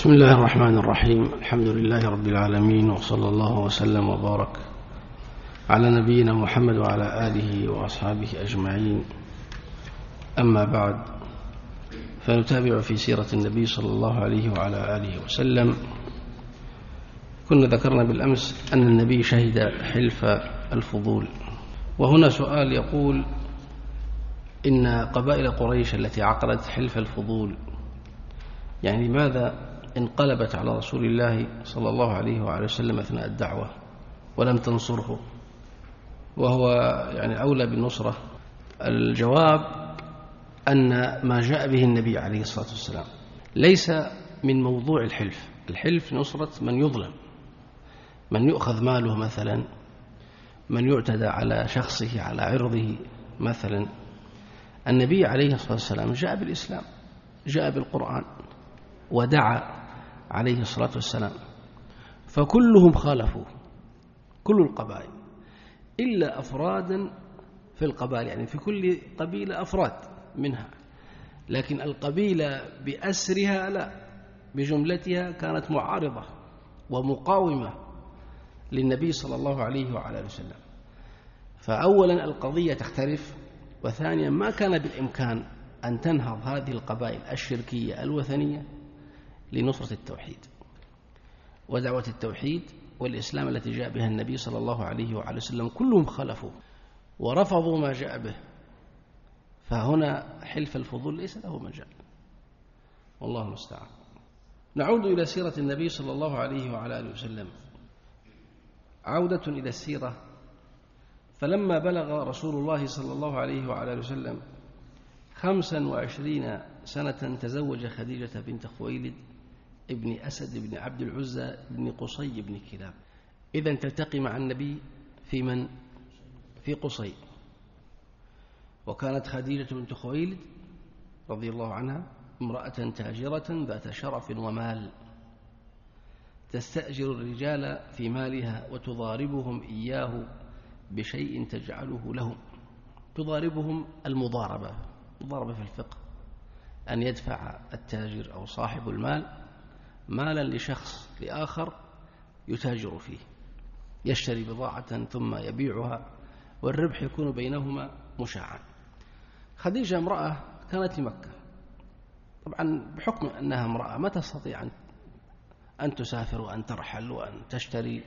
بسم الله الرحمن الرحيم. الحمد لله رب العالمين، وصلى الله وسلم وبارك على نبينا محمد وعلى آله وأصحابه أجمعين. أما بعد، فنتابع في سيرة النبي صلى الله عليه وعلى آله وسلم. كنا ذكرنا بالأمس أن النبي شهد حلف الفضول، وهنا سؤال يقول: إن قبائل قريش التي عقدت حلف الفضول يعني ماذا انقلبت على رسول الله صلى الله عليه وعلى وسلم أثناء الدعوة ولم تنصره، وهو يعني أولى بالنصرة؟ الجواب أن ما جاء به النبي عليه الصلاة والسلام ليس من موضوع الحلف. الحلف نصرة من يظلم، من يؤخذ ماله مثلا، من يعتدى على شخصه، على عرضه مثلا. النبي عليه الصلاة والسلام جاء بالإسلام، جاء بالقرآن، ودعا عليه الصلاة والسلام، فكلهم خالفوه، كل القبائل إلا أفرادا في القبائل، يعني في كل قبيلة أفراد منها، لكن القبيلة بأسرها لا، بجملتها كانت معارضة ومقاومة للنبي صلى الله عليه وعلى آله وسلم. فأولا القضية تختلف، وثانيا ما كان بالإمكان أن تنهض هذه القبائل الشركية الوثنية لنصرة التوحيد ودعوة التوحيد والإسلام التي جاء بها النبي صلى الله عليه وعلى وسلم. كلهم خلفوا ورفضوا ما جاء به، فهنا حلف الفضول ليس له مجال، والله المستعان. نعود إلى سيرة النبي صلى الله عليه وعلى آله وسلم. عودة إلى السيرة: فلما بلغ رسول الله صلى الله عليه وعلى آله وسلم 25 سنة تزوج خديجة بنت خويلد ابن أسد بن عبد العزى بن قصي بن كلاب. إذن تلتقي مع النبي في من؟ في قصي. وكانت خديجة بنت خويلد رضي الله عنها امرأة تاجرة ذات شرف ومال، تستأجر الرجال في مالها وتضاربهم إياه بشيء تجعله لهم. تضاربهم المضاربة في الفقه أن يدفع التاجر أو صاحب المال مالا لشخص لآخر يتاجر فيه، يشتري بضاعة ثم يبيعها، والربح يكون بينهما مشاعا. خديجة امرأة كانت في مكة، طبعا بحكم أنها امرأة ما تستطيع أن تسافر وأن ترحل وأن تشتري،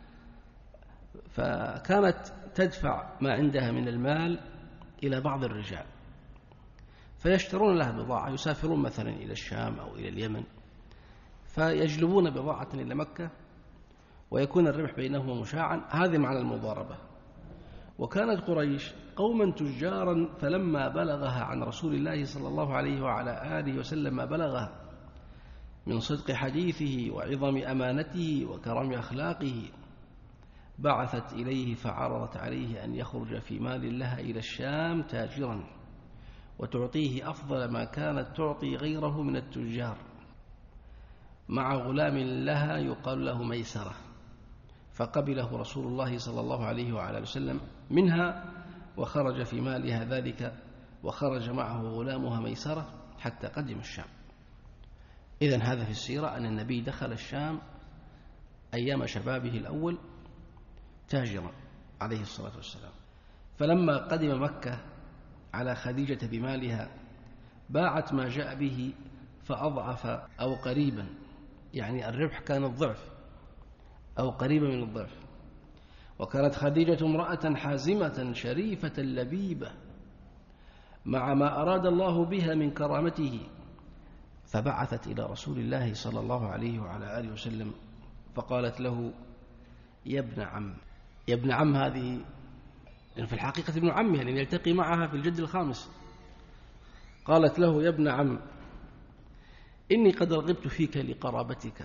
فكانت تدفع ما عندها من المال إلى بعض الرجال فيشترون لها بضاعة، يسافرون مثلا إلى الشام أو إلى اليمن فيجلبون بضاعة إلى مكة ويكون الربح بينهما مشاعا. هذه معنى المضاربة. وكانت قريش قوما تجارا، فلما بلغها عن رسول الله صلى الله عليه وعلى آله وسلم ما بلغها من صدق حديثه وعظم أمانته وكرم أخلاقه بعثت إليه فعرضت عليه أن يخرج في مال لها إلى الشام تاجرا، وتعطيه أفضل ما كانت تعطي غيره من التجار، مع غلام لها يقال له ميسرة. فقبله رسول الله صلى الله عليه وعلى وسلم منها، وخرج في مالها ذلك، وخرج معه غلامها ميسرة حتى قدم الشام. إذن هذا في السيرة أن النبي دخل الشام أيام شبابه الأول تاجرا عليه الصلاة والسلام. فلما قدم مكة على خديجة بمالها باعت ما جاء به فأضعف أو قريبا، يعني الربح كان الضعف أو قريبا من الضعف. وكانت خديجة امرأة حازمة شريفة لبيبة مع ما أراد الله بها من كرامته، فبعثت إلى رسول الله صلى الله عليه وعلى آله وسلم فقالت له: يا ابن عم. يا ابن عم هذه في الحقيقة ابن عمها، لأن يلتقي معها في الجد الخامس. قالت له: يا ابن عم، إني قد رغبت فيك لقرابتك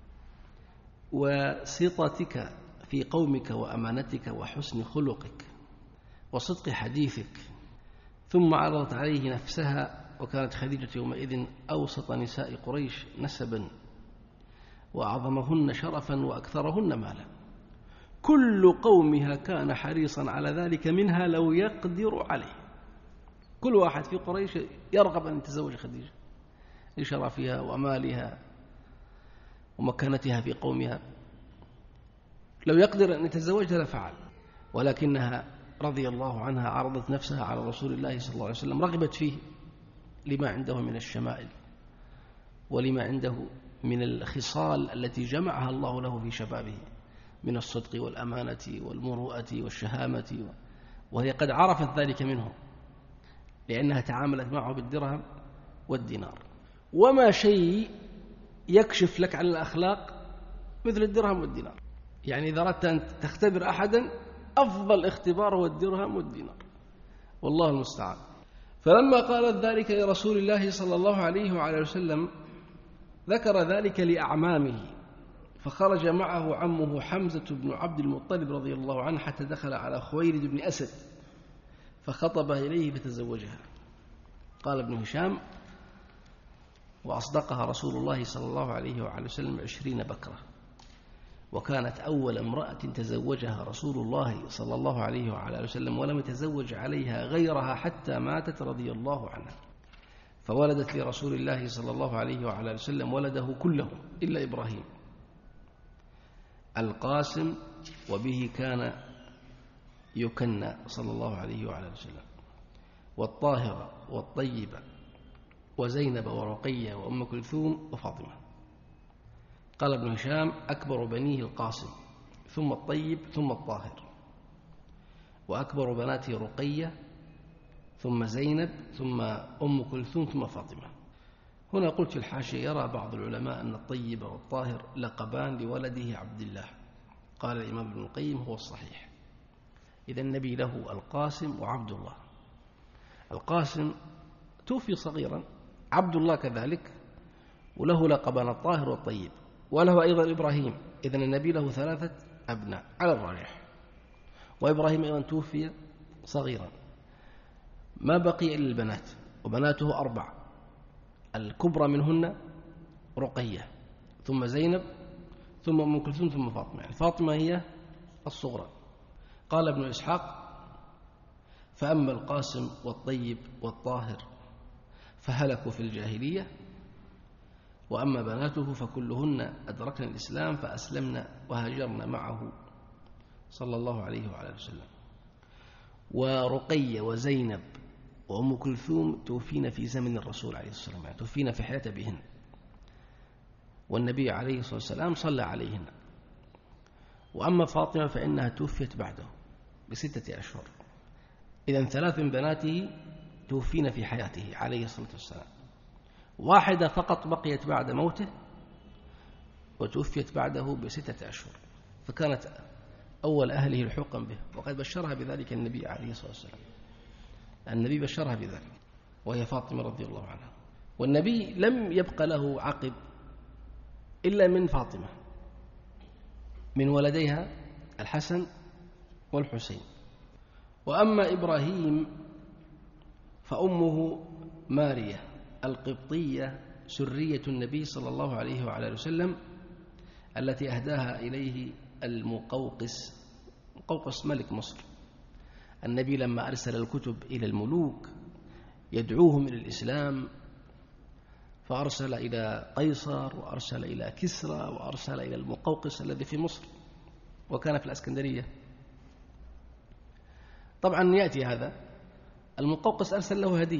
وسطتك في قومك وأمانتك وحسن خلقك وصدق حديثك. ثم عرضت عليه نفسها، وكانت خديجة يومئذ أوسط نساء قريش نسبا وأعظمهن شرفا وأكثرهن مالا. كل قومها كان حريصا على ذلك منها لو يقدر عليه. كل واحد في قريش يرغب أن يتزوج خديجة لشرفها ومالها. ومكانتها في قومها، لو يقدر أن يتزوجها لفعل، ولكنها رضي الله عنها عرضت نفسها على رسول الله صلى الله عليه وسلم، رغبت فيه لما عنده من الشمائل ولما عنده من الخصال التي جمعها الله له في شبابه من الصدق والأمانة والمروءة والشهامة، وهي قد عرفت ذلك منه لأنها تعاملت معه بالدرهم والدينار. وما شيء يكشف لك عن الأخلاق مثل الدرهم والدينار، يعني إذا أردت أن تختبر أحدا أفضل اختبار هو الدرهم والدينار، والله المستعان. فلما قالت ذلك لرسول الله صلى الله عليه وعلى وسلم ذكر ذلك لأعمامه، فخرج معه عمه حمزة بن عبد المطلب رضي الله عنه حتى دخل على خويلد بن أسد فخطبه إليه فتزوجها. قال ابن هشام: وأصدقها رسول الله صلى الله عليه وعلى وسلم 20 بكرة، وكانت أول امرأة تزوجها رسول الله صلى الله عليه وعلى وسلم، ولم يتزوج عليها غيرها حتى ماتت رضي الله عنها، فولدت لرسول الله صلى الله عليه وعلى وسلم ولده كله إلا إبراهيم القاسم، وبه كان يكنى صلى الله عليه وعلى وسلم، والطاهرة والطيبة وزينب ورقية وأم كلثوم وفاطمة. قال ابن هشام: أكبر بنيه القاسم، ثم الطيب، ثم الطاهر، وأكبر بناته رقية، ثم زينب، ثم أم كلثوم، ثم فاطمة. هنا قلت في الحاشية: يرى بعض العلماء أن الطيب والطاهر لقبان لولده عبد الله. قال الإمام ابن القيم: هو الصحيح، إذا النبي له القاسم وعبد الله. القاسم توفي صغيرا، عبد الله كذلك، وله لقبان الطاهر والطيب، وله أيضا إبراهيم، إذن النبي له 3 أبناء على الراجح. وإبراهيم أيضا توفي صغيرا، ما بقي إلا البنات، وبناته 4، الكبرى منهن رقية، ثم زينب، ثم أم كلثوم، ثم فاطمة، يعني فاطمة هي الصغرى. قال ابن إسحاق: فأما القاسم والطيب والطاهر فهلكوا في الجاهلية، وأما بناته فكلهن أدركن الإسلام فأسلمن وهاجرن معه صلى الله عليه وعلى وسلم. ورقية وزينب وأم كلثوم توفين في زمن الرسول عليه الصلاة والسلام، يعني توفين في حياة بهن، والنبي عليه الصلاة والسلام صلى عليهن. وأما فاطمة فإنها توفيت بعده ب6 أشهر. إذن 3 من بناته توفين في حياته عليه الصلاة والسلام، واحدة فقط بقيت بعد موته وتوفيت بعده ب6 أشهر، فكانت أول أهله لحوقا به، وقد بشرها بذلك النبي عليه الصلاة والسلام. النبي بشرها بذلك، وهي فاطمة رضي الله عنها. والنبي لم يبق له عقب إلا من فاطمة، من ولديها الحسن والحسين. وأما إبراهيم فأمه مارية القبطية سرية النبي صلى الله عليه وعلى وسلم، التي أهداها إليه المقوقس ملك مصر. النبي لما أرسل الكتب إلى الملوك يدعوهم إلى الإسلام، فأرسل إلى قيصر، وأرسل إلى كسرى، وأرسل إلى المقوقس الذي في مصر وكان في الإسكندرية. طبعا يأتي هذا المقوقس أرسل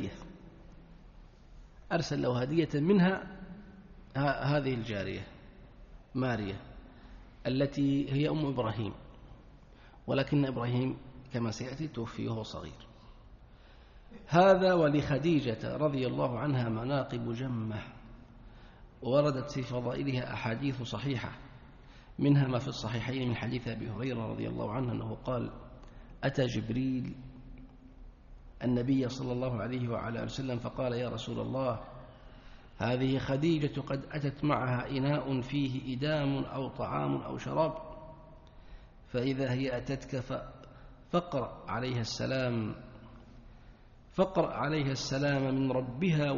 له هدية منها هذه الجارية ماريا التي هي أم إبراهيم، ولكن إبراهيم كما سيأتي توفي وهو صغير. هذا ولخديجة رضي الله عنها مناقب جمة، ووردت في فضائلها أحاديث صحيحة، منها ما في الصحيحين من حديث أبي هريرة رضي الله عنه أنه قال: أتى جبريل النبي صلى الله عليه وعلى وسلم فقال: يا رسول الله، هذه خديجة قد أتت معها إناء فيه إدام أو طعام أو شراب، فإذا هي أتتك فاقرأ عليها السلام من ربها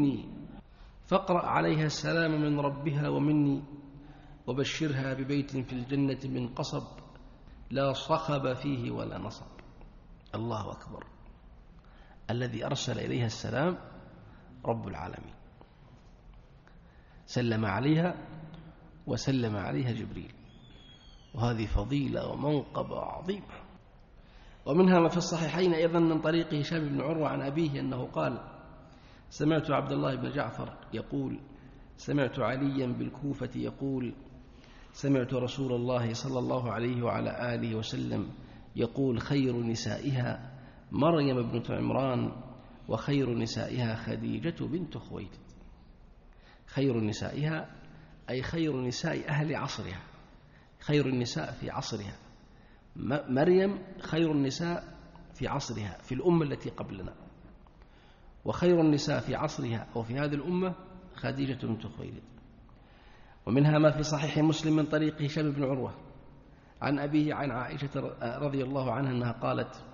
ومني، وبشرها ببيت في الجنة من قصب لا صخب فيه ولا نصب. الله أكبر، الذي أرسل إليها السلام رب العالمين، سلم عليها وسلم عليها جبريل، وهذه فضيلة ومنقبة عظيمة. ومنها ما في الصحيحين أيضا من طريق هشام بن عروة عن أبيه أنه قال: سمعت عبد الله بن جعفر يقول: سمعت عليا بالكوفة يقول: سمعت رسول الله صلى الله عليه وعلى آله وسلم يقول: خير نسائها مريم بنت عمران، وخير نسائها خديجة بنت خويلد. خير نسائها أي خير نساء أهل عصرها، خير النساء في عصرها. مريم خير النساء في عصرها في الأمة التي قبلنا، وخير النساء في عصرها أو في هذه الأمة خديجة بنت خويلد. ومنها ما في صحيح مسلم من طريق هشام بن عروة عن أبيه عن عائشة رضي الله عنها أنها قالت: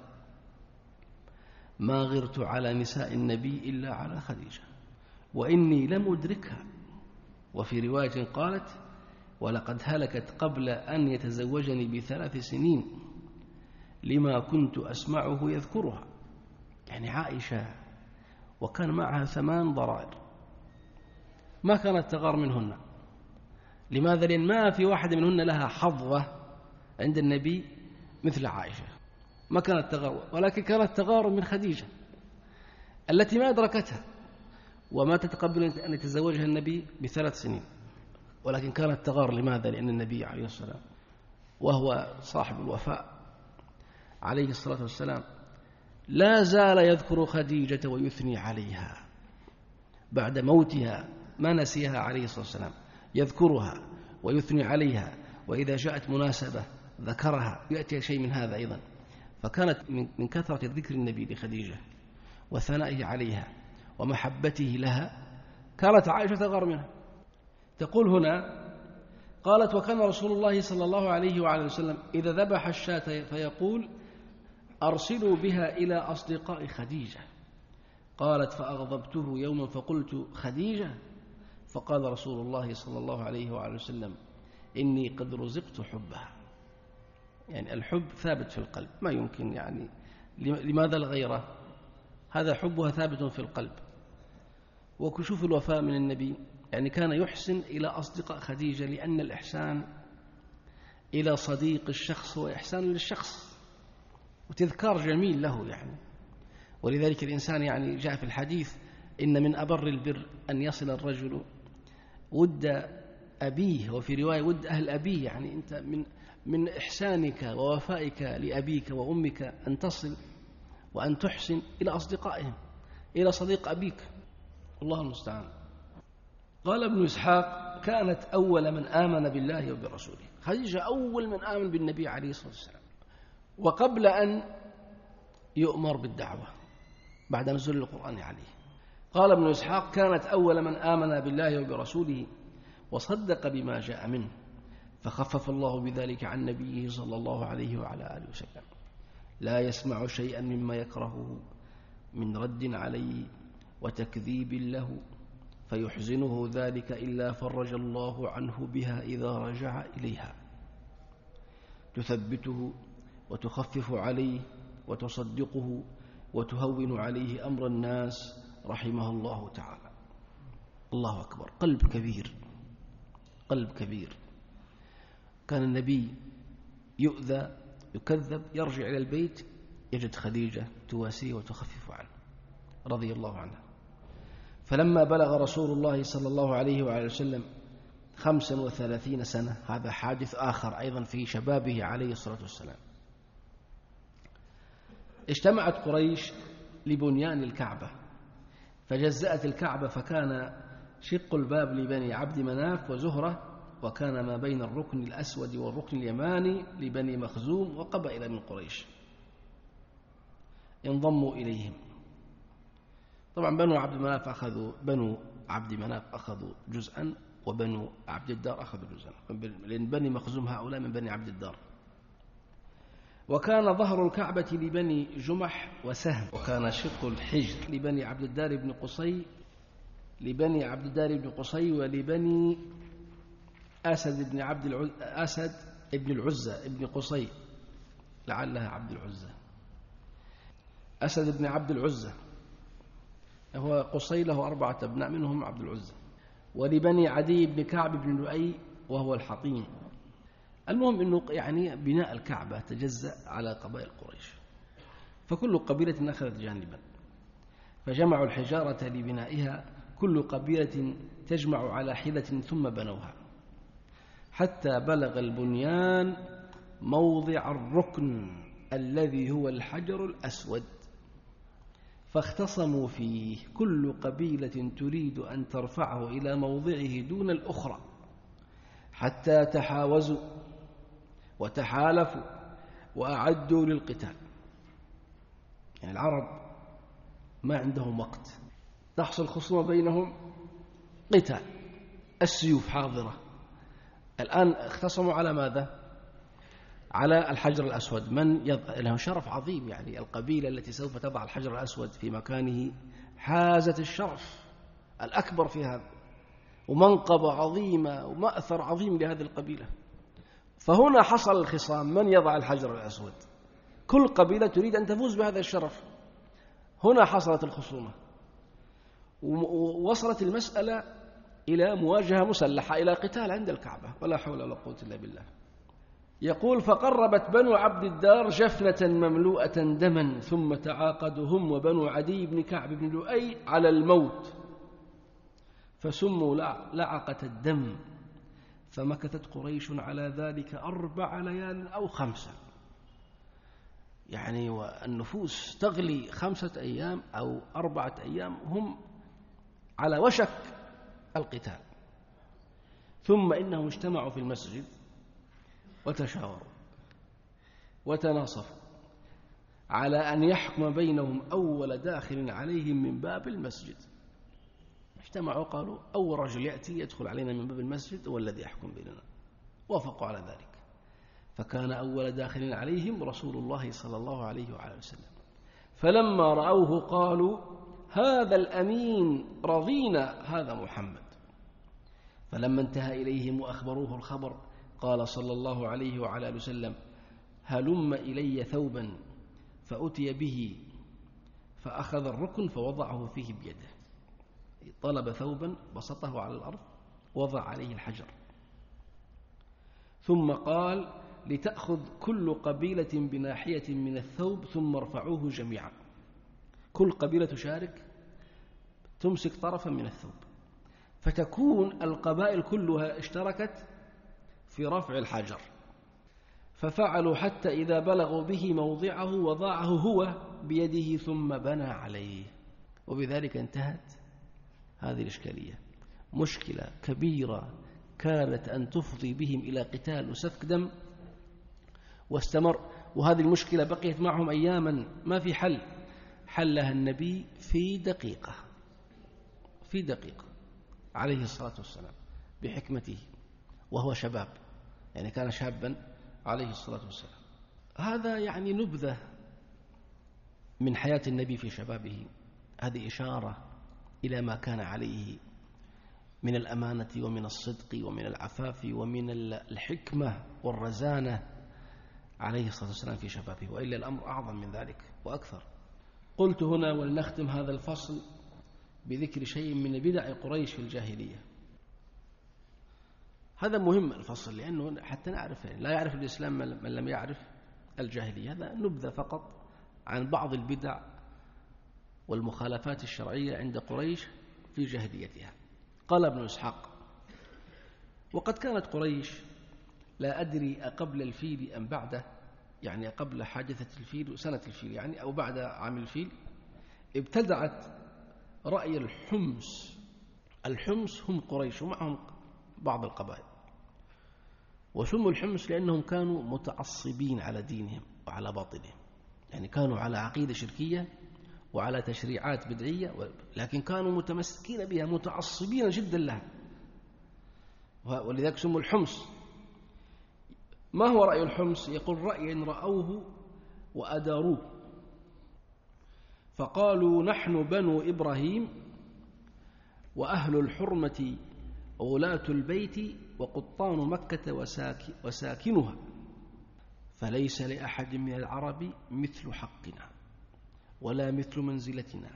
ما غرت على نساء النبي إلا على خديجة وإني لم أدركها. وفي رواية قالت: ولقد هلكت قبل أن يتزوجني ب3 سنين لما كنت أسمعه يذكرها. يعني عائشة وكان معها 8 ضرائر ما كانت تغار منهن. لماذا؟ لأن ما في واحدة منهن لها حظوة عند النبي مثل عائشة، ما كانت تغار، ولكن كانت تغار من خديجة التي ما أدركتها وما تتقبل أن يتزوجها النبي ب3 سنين، ولكن كانت تغار. لماذا؟ لأن النبي عليه السلام وهو صاحب الوفاء عليه الصلاة والسلام لا زال يذكر خديجة ويثني عليها بعد موتها، ما نسيها عليه الصلاة والسلام، يذكرها ويثني عليها، وإذا جاءت مناسبة ذكرها، يأتي شيء من هذا أيضا. فكانت من كثرة ذكر النبي لخديجة وثنائه عليها ومحبته لها كانت عائشة تغار منها. تقول هنا قالت: وكان رسول الله صلى الله عليه وعلى وسلم إذا ذبح الشاة فيقول: أرسلوا بها إلى أصدقاء خديجة. قالت: فأغضبته يوما فقلت: خديجة؟ فقال رسول الله صلى الله عليه وعلى وسلم: إني قد رزقت حبها. يعني الحب ثابت في القلب، ما يمكن يعني لماذا الغيرة؟ هذا حبها ثابت في القلب. وكشوف الوفاء من النبي، يعني كان يحسن إلى أصدقاء خديجة، لأن الإحسان إلى صديق الشخص هو إحسان للشخص وتذكار جميل له يعني. ولذلك الإنسان يعني جاء في الحديث: إن من أبر البر أن يصل الرجل ود أبيه، وفي رواية ود أهل أبيه. يعني أنت من إحسانك ووفائك لأبيك وأمك أن تصل وأن تحسن إلى أصدقائهم، إلى صديق أبيك. الله المستعان. قال ابن إسحاق: كانت أول من آمن بالله وبرسوله. خديجة أول من آمن بالنبي عليه الصلاة والسلام، وقبل أن يؤمر بالدعوة بعد نزول القرآن عليه. قال ابن إسحاق: كانت أول من آمن بالله وبرسوله وصدق بما جاء منه، فخفف الله بذلك عن نبيه صلى الله عليه وعلى آله وسلم. لا يسمع شيئا مما يكرهه من رد عليه وتكذيب له فيحزنه ذلك إلا فرج الله عنه بها إذا رجع إليها، تثبته وتخفف عليه وتصدقه وتهون عليه أمر الناس رحمه الله تعالى. الله أكبر. قلب كبير، قلب كبير. كان النبي يؤذى يكذب، يرجع إلى البيت يجد خديجة تواسيه وتخفف عنه رضي الله عنها. فلما بلغ رسول الله صلى الله عليه وعلى وسلم 35 سنة، هذا حادث آخر أيضا في شبابه عليه الصلاة والسلام، اجتمعت قريش لبنيان الكعبة، فجزأت الكعبة، فكان شق الباب لبني عبد مناف وزهرة، وكان ما بين الركن الأسود والركن اليماني لبني مخزوم وقبائل من قريش انضموا إليهم. طبعا بنو عبد مناف أخذوا جزءا، وبنو عبد الدار أخذوا جزءا، لأن بني مخزوم هؤلاء من بني عبد الدار. وكان ظهر الكعبة لبني جمح وسهم، وكان شق الحجر لبني عبد الدار بن قصي ولبني أسد بن العزة بن قصي، لعلها عبد العزة، أسد بن عبد العزة، هو قصي له 4 أبناء منهم عبد العزة. ولبني عدي بن كعب بن لؤي وهو الحطيم. المهم أنه يعني بناء الكعبة تجزأ على قبائل قريش، فكل قبيلة أخذت جانبا، فجمعوا الحجارة لبنائها، كل قبيلة تجمع على حدة ثم بنوها، حتى بلغ البنيان موضع الركن الذي هو الحجر الأسود، فاختصموا فيه، كل قبيلة تريد أن ترفعه إلى موضعه دون الأخرى، حتى تحاوزوا وتحالفوا وأعدوا للقتال. يعني العرب ما عندهم وقت، تحصل خصومة بينهم، قتال، السيوف حاضرة. الآن اختصموا على ماذا؟ على الحجر الأسود. من له شرف عظيم، يعني القبيلة التي سوف تضع الحجر الأسود في مكانه حازت الشرف الأكبر في هذا، ومنقبة عظيمة ومأثر عظيم لهذه القبيلة. فهنا حصل الخصام، من يضع الحجر الأسود؟ كل قبيلة تريد أن تفوز بهذا الشرف. هنا حصلت الخصومة، ووصلت المسألة إلى مواجهة مسلحة، إلى قتال عند الكعبة، ولا حول ولا قوة إلا بالله. يقول: فقربت بنو عبد الدار جفنة مملوءة دما، ثم تعاقدوا هم وبنو عدي بن كعب بن لؤي على الموت، فسموا لعقة الدم. فمكثت قريش على ذلك 4 ليال أو 5، يعني والنفوس تغلي 5 أيام أو 4 أيام، هم على وشك القتال. ثم إنهم اجتمعوا في المسجد وتشاوروا وتناصفوا على أن يحكم بينهم أول داخل عليهم من باب المسجد. اجتمعوا قالوا: أول رجل يأتي يدخل علينا من باب المسجد هو الذي يحكم بيننا. وافقوا على ذلك، فكان أول داخل عليهم رسول الله صلى الله عليه وعلى وسلم. فلما رأوه قالوا: هذا الأمين، رضينا، هذا محمد. فلما انتهى إليهم وأخبروه الخبر قال صلى الله عليه وعلى وسلم: هلم إلي ثوبا، فأتي به، فأخذ الركن فوضعه فيه بيده. طلب ثوبا بسطه على الأرض، وضع عليه الحجر، ثم قال: لتأخذ كل قبيلة بناحية من الثوب ثم ارفعوه جميعا. كل قبيلة تشارك، تمسك طرفا من الثوب، فتكون القبائل كلها اشتركت في رفع الحجر. ففعلوا حتى إذا بلغوا به موضعه وضعه هو بيده ثم بنى عليه. وبذلك انتهت هذه الإشكالية. مشكلة كبيرة كانت أن تفضي بهم إلى قتال وسفك دم، واستمر. وهذه المشكلة بقيت معهم أياما ما في حل، حلها النبي في دقيقة عليه الصلاة والسلام بحكمته، وهو شباب، يعني كان شابا عليه الصلاة والسلام. هذا يعني نبذة من حياة النبي في شبابه. هذه إشارة إلى ما كان عليه من الأمانة ومن الصدق ومن العفاف ومن الحكمة والرزانة عليه الصلاة والسلام في شبابه، وإلا الأمر أعظم من ذلك وأكثر. قلت هنا ولنختم هذا الفصل بذكر شيء من بدع قريش في الجاهلية. هذا مهم الفصل، لأنه حتى نعرف، لا يعرف الإسلام من لم يعرف الجاهلية. هذا نبذة فقط عن بعض البدع والمخالفات الشرعية عند قريش في جاهليتها. قال ابن إسحاق: وقد كانت قريش، لا أدري أقبل الفيل أم بعده، يعني قبل حادثة الفيل سنة الفيل يعني، أو بعد عام الفيل، ابتدعت رأي الحمس. الحمس هم قريش ومعهم بعض القبائل، وسموا الحمس لأنهم كانوا متعصبين على دينهم وعلى باطلهم، يعني كانوا على عقيدة شركية وعلى تشريعات بدعية، لكن كانوا متمسكين بها، متعصبين جدا لها، ولذلك سموا الحمس. ما هو رأي الحمس؟ يقول: رأي رأوه وأداروه، فقالوا: نحن بنو إبراهيم وأهل الحرمة وولاة البيت وقطان مكة وساكنها، فليس لأحد من العرب مثل حقنا ولا مثل منزلتنا،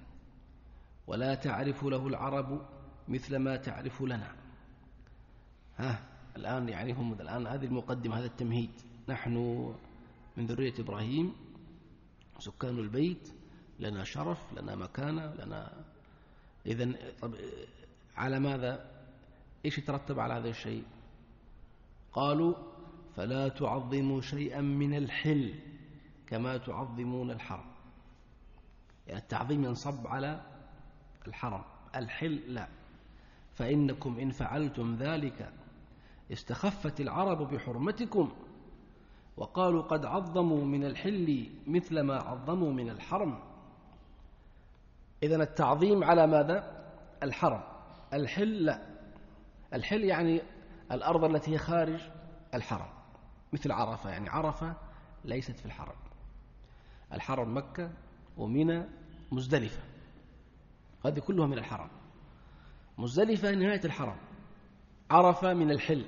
ولا تعرف له العرب مثل ما تعرف لنا. الآن يعني هم الآن هذه المقدمة، هذا التمهيد. نحن من ذرية إبراهيم سكان البيت، لنا شرف، لنا مكانة، لنا. إذن طب على ماذا؟ إيش يترتب على هذا الشيء؟ قالوا فلا تعظموا شيئا من الحل كما تعظمون الحرم. يعني التعظيم ينصب على الحرم، الحل لا. فإنكم إن فعلتم ذلك استخفت العرب بحرمتكم، وقالوا قد عظموا من الحل مثل ما عظموا من الحرم. إذن التعظيم على ماذا؟ الحرم. الحل لا. الحل يعني الأرض التي هي خارج الحرم، مثل عرفة. يعني عرفة ليست في الحرم. الحرم مكة ومنى مزدلفة، هذه كلها من الحرم. مزدلفة نهاية الحرم، عرفة من الحل.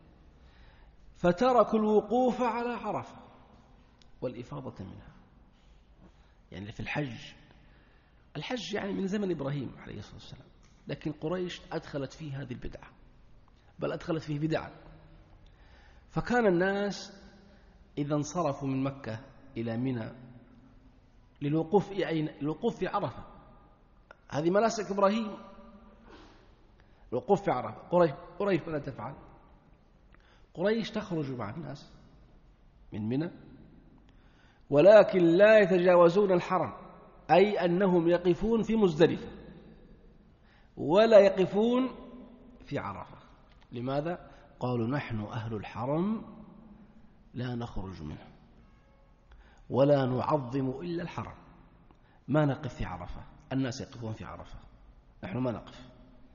فتركوا الوقوف على عرفة والإفاضة منها. يعني في الحج يعني من زمن إبراهيم عليه الصلاة والسلام، لكن قريش أدخلت فيه هذه البدعة، بل أدخلت فيه بدعة. فكان الناس إذا انصرفوا من مكة إلى منى للوقوف الوقوف في عرفة. هذه مناسك إبراهيم، الوقوف في عرفة. قريش ماذا تفعل؟ قريش تخرج مع الناس من منى، ولكن لا يتجاوزون الحرم، أي أنهم يقفون في مزدلفة ولا يقفون في عرفة. لماذا؟ قالوا نحن أهل الحرم لا نخرج منه ولا نعظم إلا الحرم، ما نقف في عرفة، الناس يقفون في عرفة، نحن ما نقف.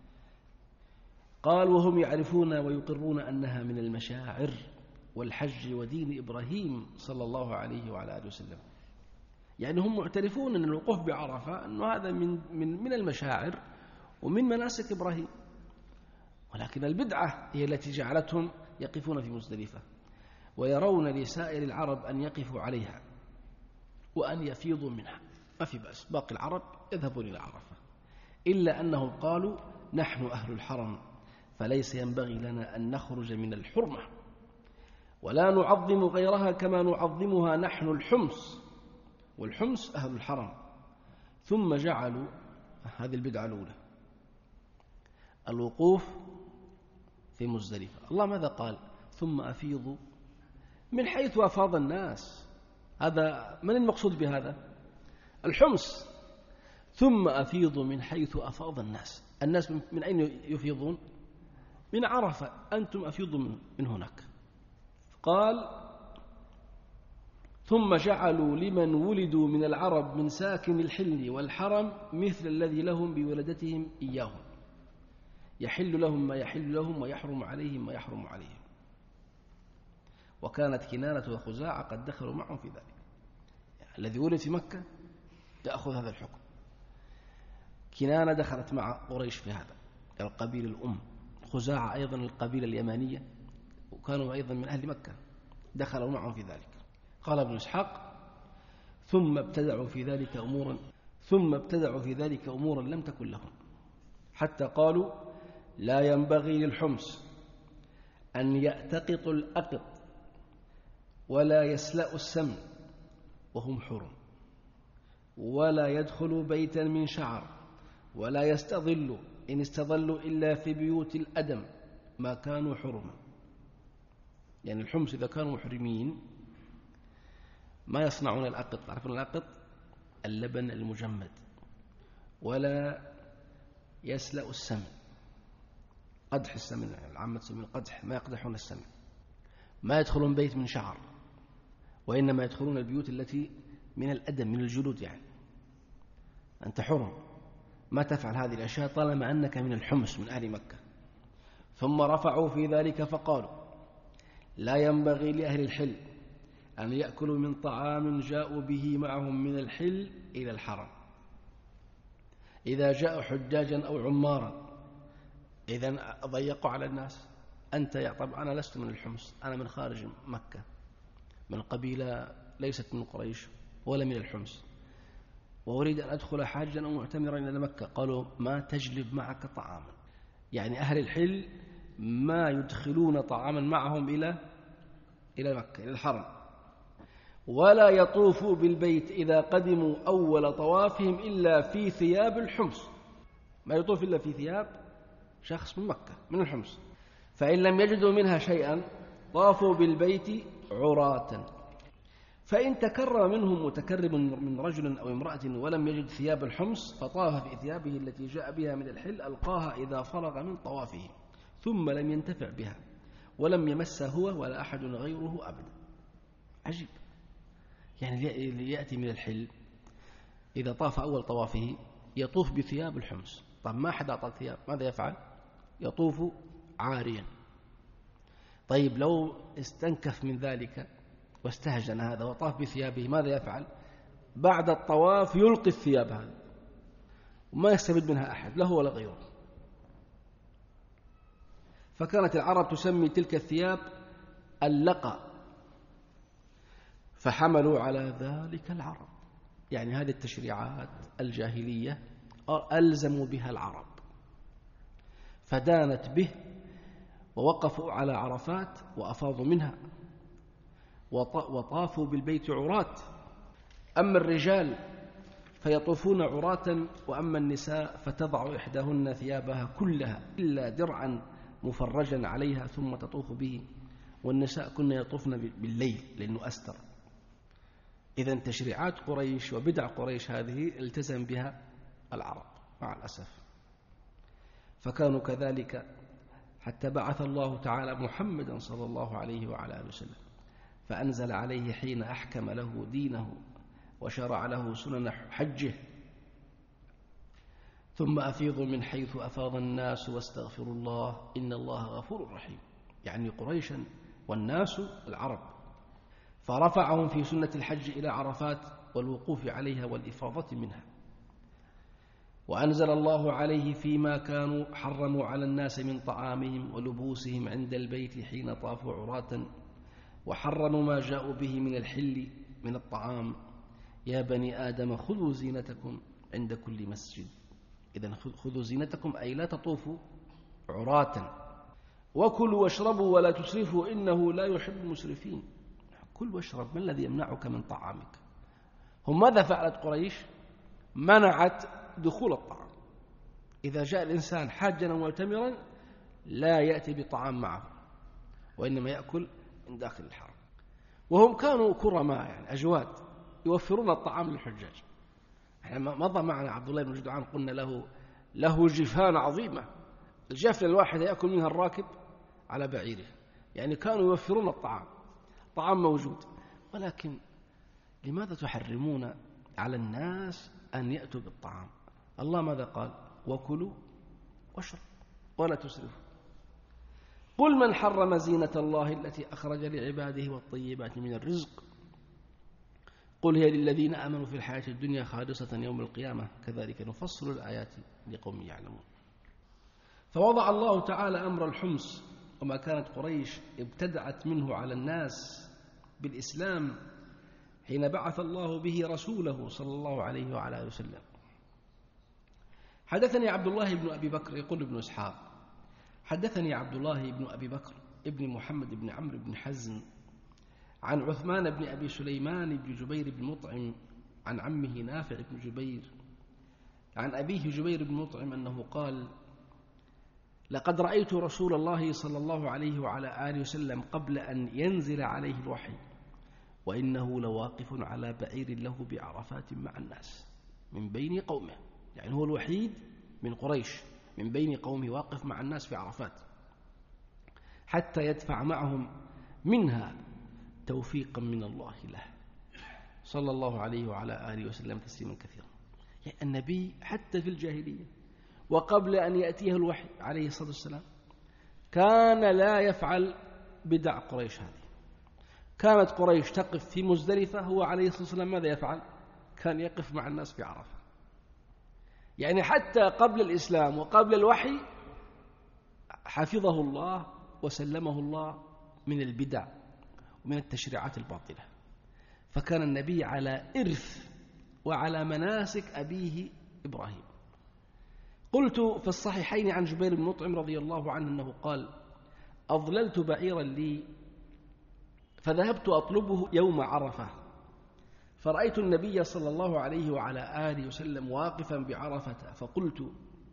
قال وهم يعرفون ويقرون أنها من المشاعر والحج ودين إبراهيم صلى الله عليه وعلى آله وسلم. يعني هم معترفون أن الوقوف بعرفة أنه هذا من المشاعر ومن مناسك إبراهيم، ولكن البدعة هي التي جعلتهم يقفون في مزدلفة، ويرون لسائر العرب أن يقفوا عليها وأن يفيضوا منها، ما في بأس، باقي العرب يذهبون إلى عرفة. إلا أنهم قالوا نحن أهل الحرم فليس ينبغي لنا أن نخرج من الحرمة ولا نعظم غيرها كما نعظمها نحن الحمص، والحمص أهل الحرم. ثم جعلوا هذه البدعة الأولى الوقوف في مزدلفة. الله ماذا قال؟ ثم أفيضوا من حيث أفاض الناس. هذا من المقصود بهذا؟ الحمص. ثم أفيضوا من حيث أفاض الناس. الناس من أين يفيضون؟ من عرفة، أنتم أفيضوا من هناك. قال ثم جعلوا لمن ولدوا من العرب من ساكن الحل والحرم مثل الذي لهم بولدتهم إياهم، يحل لهم ما يحل لهم ويحرم عليهم ما يحرم عليهم. وكانت كنانة وخزاعة قد دخلوا معهم في ذلك. يعني الذي ولد في مكة يأخذ هذا الحكم. كنانة دخلت مع قريش في هذا القبيل الأم، خزاعة أيضا القبيلة اليمانية وكانوا أيضا من أهل مكة دخلوا معهم في ذلك. قال ابن إسحاق ثم ابتدعوا في ذلك أمورا لم تكن لهم، حتى قالوا لا ينبغي للحمص أن يأتقطوا الأقط ولا يسلأوا السمن وهم حرم، ولا يدخلوا بيتا من شعر، ولا يستظلوا إن استظلوا إلا في بيوت الأدم ما كانوا حرما. يعني الحمص إذا كانوا محرمين ما يصنعون الأقط. تعرفون الأقط؟ اللبن المجمد. ولا يسلأ السمن، قدح السمن، العامة تسمي القدح، ما يقدحون السمن. ما يدخلون بيت من شعر، وإنما يدخلون البيوت التي من الأدم، من الجلود. يعني أنت حرم، ما تفعل هذه الأشياء طالما أنك من الحمص من أهل مكة. ثم رفعوا في ذلك فقالوا لا ينبغي لأهل الحل أن يأكلوا من طعام جاءوا به معهم من الحل إلى الحرم إذا جاءوا حجاجا أو عمارا. إذن ضيقوا على الناس. أنت طبعا أنا لست من الحمص، أنا من خارج مكة، من قبيلة ليست من قريش ولا من الحمص، وأريد أن أدخل حاجا أو معتمرا إلى مكة. قالوا ما تجلب معك طعاما. يعني أهل الحل ما يدخلون طعاما معهم إلى مكة إلى الحرم، ولا يطوفوا بالبيت إذا قدموا أول طوافهم إلا في ثياب الحمص، ما يطوف إلا في ثياب شخص من مكة من الحمص، فإن لم يجدوا منها شيئا طافوا بالبيت عراة. فإن تكرم منهم متكرم من رجل أو امرأة ولم يجد ثياب الحمص فطاف في ثيابه التي جاء بها من الحل ألقاها إذا فرغ من طوافه ثم لم ينتفع بها ولم يمسها هو ولا أحد غيره أبدا. عجيب، يعني اللي يأتي من الحل إذا طاف أول طوافه يطوف بثياب الحمص. طب ما أحد أعطى ثياب ماذا يفعل؟ يطوف عاريا. طيب لو استنكف من ذلك واستهجن هذا وطاف بثيابه ماذا يفعل؟ بعد الطواف يلقي الثياب هذه وما يستفيد منها أحد له ولا غيره. فكانت العرب تسمي تلك الثياب اللقى، فحملوا على ذلك العرب، يعني هذه التشريعات الجاهلية ألزموا بها العرب فدانت به، ووقفوا على عرفات وأفاضوا منها وطافوا بالبيت عراة. أما الرجال فيطوفون عراة، وأما النساء فتضع إحداهن ثيابها كلها إلا درعا مفرجا عليها ثم تطوف به، والنساء كن يطوفن بالليل لأنه أستر. إذن تشريعات قريش وبدع قريش هذه التزم بها العرب مع الأسف، فكانوا كذلك حتى بعث الله تعالى محمدا صلى الله عليه وعلى آله وسلم فأنزل عليه حين أحكم له دينه وشرع له سنن حجه: ثم أفيضوا من حيث أفاض الناس واستغفروا الله إن الله غفور رحيم، يعني قريشا والناس العرب، فرفعهم في سنة الحج إلى عرفات والوقوف عليها والإفاضة منها. وأنزل الله عليه فيما كانوا حرموا على الناس من طعامهم ولبوسهم عند البيت حين طافوا عراة، وحرموا ما جاءوا به من الحل من الطعام: يا بني آدم خذوا زينتكم عند كل مسجد. إذن خذوا زينتكم أي لا تطوفوا عراة، وكلوا واشربوا ولا تسرفوا إنه لا يحب المسرفين. كل واشرب، ما الذي يمنعك من طعامك؟ هم ماذا فعلت قريش؟ منعت دخول الطعام. إذا جاء الإنسان حاجا ومعتمرا لا يأتي بطعام معه، وإنما يأكل من داخل الحرم. وهم كانوا كرماء، يعني أجواد، يوفرون الطعام للحجاج. مضى معنا عبد الله بن جدعان قلنا له جفان عظيمة، الجفنة الواحدة يأكل منها الراكب على بعيره، يعني كانوا يوفرون الطعام، طعام موجود. ولكن لماذا تحرمون على الناس أن يأتوا بالطعام؟ الله ماذا قال؟ وكلوا واشربوا ولا تسرفوا. قل من حرم زينة الله التي أخرج لعباده والطيبات من الرزق قل هي للذين آمنوا في الحياة الدنيا خالصة يوم القيامة كذلك نفصل الآيات لقوم يعلمون. فوضع الله تعالى أمر الحمص وما كانت قريش ابتدعت منه على الناس بالإسلام حين بعث الله به رسوله صلى الله عليه وعلى آله وسلم. حدثني عبد الله بن أبي بكر، يقول ابن إسحاق: حدثني عبد الله بن أبي بكر ابن محمد بن عمرو بن حزم عن عثمان بن أبي سليمان بن جبير بن مطعم عن عمه نافع بن جبير عن أبيه جبير بن مطعم أنه قال: لقد رأيت رسول الله صلى الله عليه وعلى آله وسلم قبل أن ينزل عليه الوحي وإنه لواقف على بعير له بعرفات مع الناس من بين قومه، يعني هو الوحيد من قريش من بين قومه واقف مع الناس في عرفات حتى يدفع معهم منها توفيقا من الله له صلى الله عليه وعلى آله وسلم تسليما كثيرا. يعني النبي حتى في الجاهلية وقبل أن يأتيه الوحي عليه الصلاة والسلام كان لا يفعل بدع قريش هذه. كانت قريش تقف في مزدلفة، هو عليه الصلاة والسلام ماذا يفعل؟ كان يقف مع الناس في عرفة. يعني حتى قبل الإسلام وقبل الوحي حفظه الله وسلمه الله من البدع ومن التشريعات الباطلة. فكان النبي على إرث وعلى مناسك أبيه إبراهيم. قلت في الصحيحين عن جبير بن مطعم رضي الله عنه أنه قال: أضللت بعيرا لي فذهبت أطلبه يوم عرفة، فرأيت النبي صلى الله عليه وعلى آله وسلم واقفا بعرفة، فقلت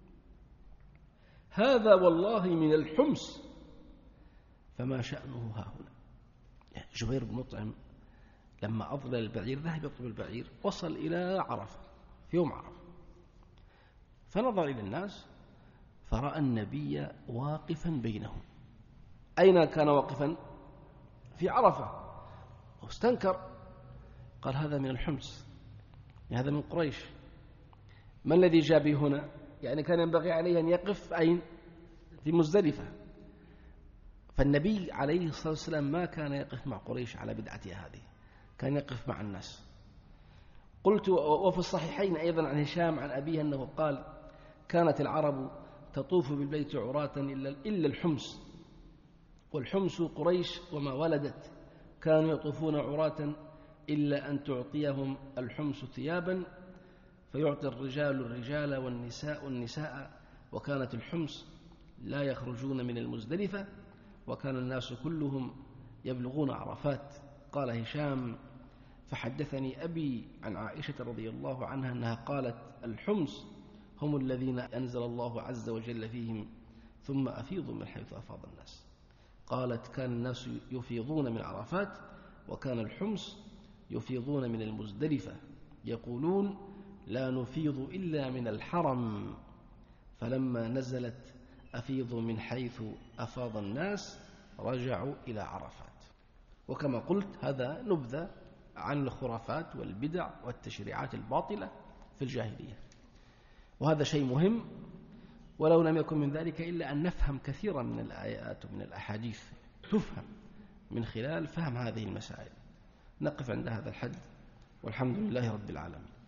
هذا والله من الحمص، فما شأنه هاهنا. يعني جبير بن مطعم لما أضلل البعير ذهب يطلب البعير، وصل إلى عرفة في يوم عرفة، فنظر إلى الناس فرأى النبي واقفا بينهم. أين كان واقفا؟ في عرفة. واستنكر، قال هذا من الحمص، هذا من قريش. ما الذي جاء به هنا؟ يعني كان ينبغي عليه أن يقف أين؟ في مزدلفة. فالنبي عليه الصلاة والسلام ما كان يقف مع قريش على بدعتها هذه، كان يقف مع الناس. قلت وفي الصحيحين أيضا عن هشام عن أبيه أنه قال كانت العرب تطوف بالبيت عراة إلا الحمص، والحمص قريش وما ولدت، كانوا يطوفون عراة إلا أن تعطيهم الحمص ثيابا، فيعطي الرجال الرجال والنساء النساء، وكانت الحمص لا يخرجون من المزدلفة، وكان الناس كلهم يبلغون عرفات. قال هشام فحدثني أبي عن عائشة رضي الله عنها أنها قالت الحمص هم الذين أنزل الله عز وجل فيهم ثم أفيضوا من حيث أفاض الناس. قالت كان الناس يفيضون من عرفات، وكان الحمص يفيضون من المزدلفة، يقولون لا نفيض إلا من الحرم، فلما نزلت أفيضوا من حيث أفاض الناس رجعوا إلى عرفات. وكما قلت هذا نبذة عن الخرافات والبدع والتشريعات الباطلة في الجاهلية، وهذا شيء مهم، ولو لم يكن من ذلك إلا أن نفهم كثيرا من الآيات ومن الأحاديث، تفهم من خلال فهم هذه المسائل. نقف عند هذا الحد، والحمد لله رب العالمين.